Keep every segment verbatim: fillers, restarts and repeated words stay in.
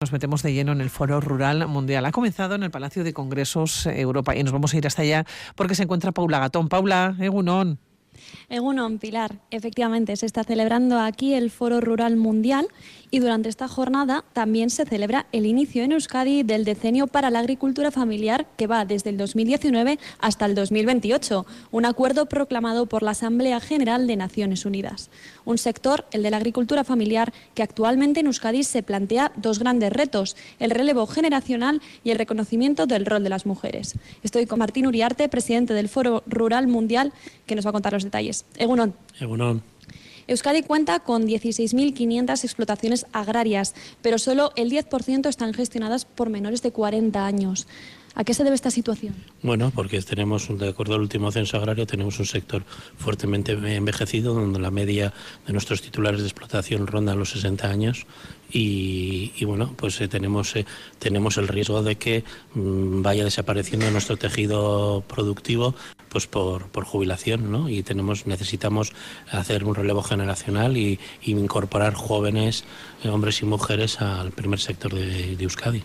Nos metemos de lleno en el Foro Rural Mundial. Ha comenzado en el Palacio de Congresos Europa y nos vamos a ir hasta allá porque se encuentra Paula Gatón. Paula, egunon. Egunon, Pilar. Efectivamente, se está celebrando aquí el Foro Rural Mundial y durante esta jornada también se celebra el inicio en Euskadi del Decenio para la Agricultura Familiar, que va desde el dos mil diecinueve hasta el dos mil veintiocho, un acuerdo proclamado por la Asamblea General de Naciones Unidas. Un sector, el de la agricultura familiar, que actualmente en Euskadi se plantea dos grandes retos: el relevo generacional y el reconocimiento del rol de las mujeres. Estoy con Martín Uriarte, presidente del Foro Rural Mundial, que nos va a contar los detalles. Egunon. Egunon. Euskadi cuenta con dieciséis mil quinientas explotaciones agrarias, pero solo el diez por ciento están gestionadas por menores de cuarenta años. ¿A qué se debe esta situación? Bueno, porque tenemos, de acuerdo al último censo agrario, tenemos un sector fuertemente envejecido, donde la media de nuestros titulares de explotación ronda los sesenta años y, y bueno, pues eh, tenemos eh, tenemos el riesgo de que mmm, vaya desapareciendo nuestro tejido productivo, pues por, por jubilación, ¿no? Y tenemos necesitamos hacer un relevo generacional y, y incorporar jóvenes, eh, hombres y mujeres al primer sector de, de Euskadi.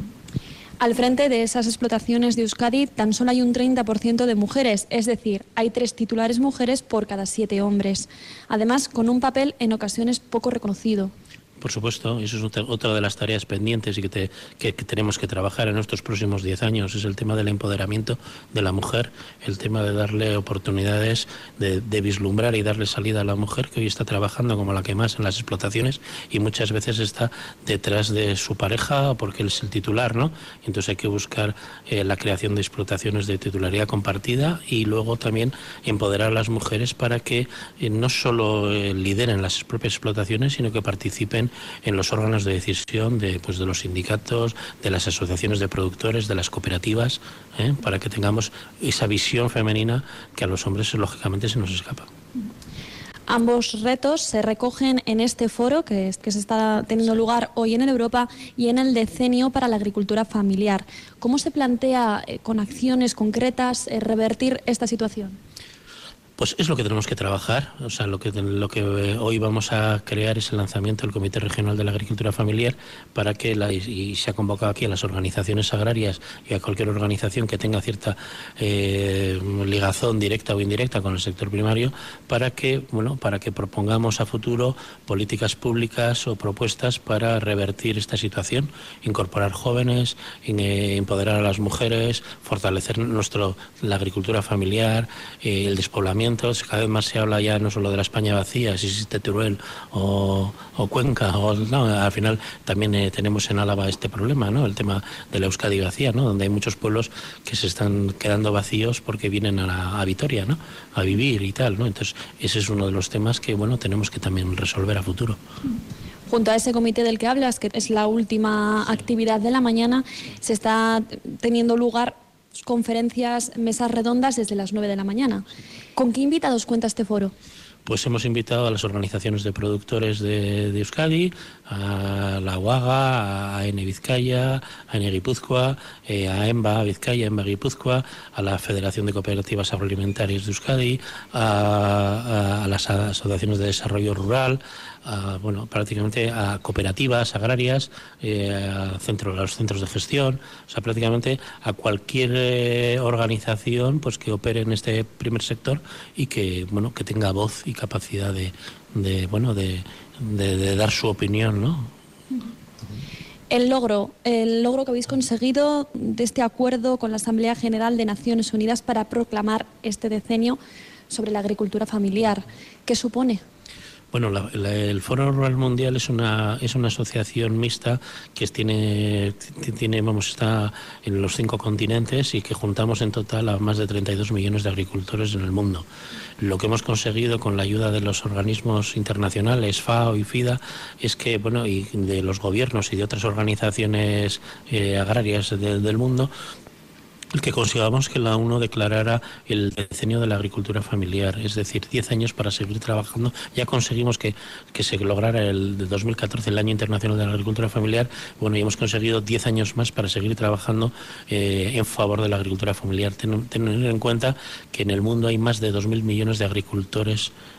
Al frente de esas explotaciones de Euskadi tan solo hay un treinta por ciento de mujeres, es decir, hay tres titulares mujeres por cada siete hombres. Además, con un papel en ocasiones poco reconocido. Por supuesto, eso es otra de las tareas pendientes y que, te, que, que tenemos que trabajar en estos próximos diez años. Es el tema del empoderamiento de la mujer, el tema de darle oportunidades, de, de vislumbrar y darle salida a la mujer que hoy está trabajando como la que más en las explotaciones y muchas veces está detrás de su pareja porque él es el titular, ¿no? Entonces hay que buscar eh, la creación de explotaciones de titularidad compartida y luego también empoderar a las mujeres para que eh, no solo eh, lideren las propias explotaciones, sino que participen en los órganos de decisión de, pues, de los sindicatos, de las asociaciones de productores, de las cooperativas, ¿eh? Para que tengamos esa visión femenina que a los hombres lógicamente se nos escapa. Ambos retos se recogen en este foro que, es, que se está teniendo lugar hoy en Europa y en el Decenio para la Agricultura Familiar. ¿Cómo se plantea eh, con acciones concretas eh, revertir esta situación? Pues es lo que tenemos que trabajar. O sea, lo que, lo que hoy vamos a crear es el lanzamiento del Comité Regional de la Agricultura Familiar para que, la, y se ha convocado aquí a las organizaciones agrarias y a cualquier organización que tenga cierta eh, ligazón directa o indirecta con el sector primario, para que, bueno, para que propongamos a futuro políticas públicas o propuestas para revertir esta situación, incorporar jóvenes, empoderar a las mujeres, fortalecer nuestro la agricultura familiar, eh, el despoblamiento. Cada vez más se habla ya no solo de la España vacía, si existe Teruel o, o Cuenca, o, no, al final también eh, tenemos en Álava este problema, ¿no? El tema de la Euskadi vacía, ¿no? Donde hay muchos pueblos que se están quedando vacíos porque vienen a, la, a Vitoria, ¿no? A vivir y tal, ¿no? Entonces ese es uno de los temas que, bueno, tenemos que también resolver a futuro. Junto a ese comité del que hablas, que es la última actividad de la mañana, se está teniendo lugar conferencias, mesas redondas desde las nueve de la mañana. ¿Con qué invitados cuenta este foro? Pues hemos invitado a las organizaciones de productores de, de Euskadi, a la UAGA, a A N Vizcaya, a Ene Guipúzcoa, eh, a EMBA Vizcaya, EMBA Guipúzcoa, a la Federación de Cooperativas Agroalimentarias de Euskadi, a, a, a las asociaciones de desarrollo rural, a, bueno, prácticamente a cooperativas agrarias, eh, a, centro, a los centros de gestión, o sea, prácticamente a cualquier eh, organización pues que opere en este primer sector y que, bueno, que tenga voz y capacidad de, de bueno, de, de, de dar su opinión, ¿no? El logro, el logro que habéis conseguido de este acuerdo con la Asamblea General de Naciones Unidas para proclamar este decenio sobre la agricultura familiar, ¿qué supone? Bueno, la, la, el Foro Rural Mundial es una es una asociación mixta que tiene tiene vamos está en los cinco continentes y que juntamos en total a más de treinta y dos millones de agricultores en el mundo. Lo que hemos conseguido con la ayuda de los organismos internacionales, FAO y FIDA, es que, bueno, y de los gobiernos y de otras organizaciones eh, agrarias de, del mundo, el que consigamos que la ONU declarara el decenio de la agricultura familiar, es decir, diez años para seguir trabajando. Ya conseguimos que, que se lograra el de dos mil catorce, el Año Internacional de la Agricultura Familiar. Bueno, y hemos conseguido diez años más para seguir trabajando eh, en favor de la agricultura familiar. Ten, tener en cuenta que en el mundo hay más de dos mil millones de agricultores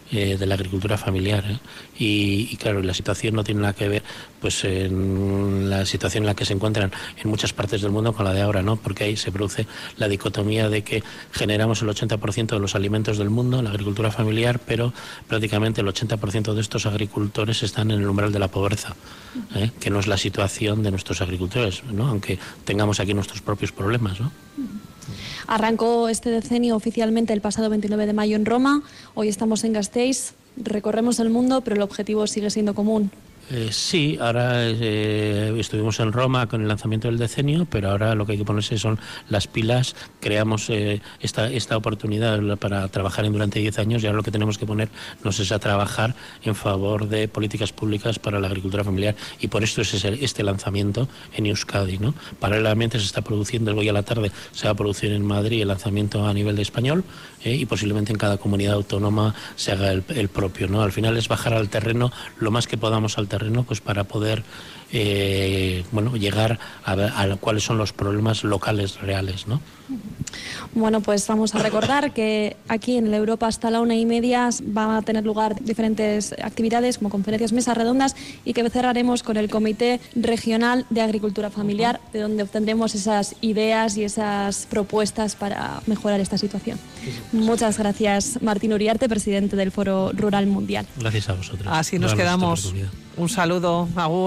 eh, de la agricultura familiar, ¿eh? y, y claro, la situación no tiene nada que ver pues en la situación en la que se encuentran en muchas partes del mundo con la de ahora, ¿no? Porque ahí se produce la dicotomía de que generamos el ochenta por ciento de los alimentos del mundo, la agricultura familiar, pero prácticamente el ochenta por ciento de estos agricultores están en el umbral de la pobreza, ¿eh? Que no es la situación de nuestros agricultores, ¿no? Aunque tengamos aquí nuestros propios problemas, ¿no? Arrancó este decenio oficialmente el pasado veintinueve de mayo en Roma, hoy estamos en Gasteiz, recorremos el mundo, pero el objetivo sigue siendo común. Eh, sí, ahora eh, estuvimos en Roma con el lanzamiento del decenio, pero ahora lo que hay que ponerse son las pilas. Creamos eh, esta, esta oportunidad para trabajar en durante diez años y ahora lo que tenemos que ponernos es a trabajar en favor de políticas públicas para la agricultura familiar, y por esto es ese, este lanzamiento en Euskadi, ¿no? Paralelamente se está produciendo, hoy a la tarde se va a producir en Madrid el lanzamiento a nivel de español, eh, y posiblemente en cada comunidad autónoma se haga el, el propio, ¿no? Al final es bajar al terreno lo más que podamos al terreno, pues para poder eh, bueno, llegar a, a cuáles son los problemas locales reales, ¿no? Bueno, pues vamos a recordar que aquí en la Europa hasta la una y media van a tener lugar diferentes actividades como conferencias, mesas redondas, y que cerraremos con el Comité Regional de Agricultura Familiar, de donde obtendremos esas ideas y esas propuestas para mejorar esta situación. Muchas gracias, Martín Uriarte, presidente del Foro Rural Mundial. Gracias a vosotros. Así nos quedamos. Un saludo, agur.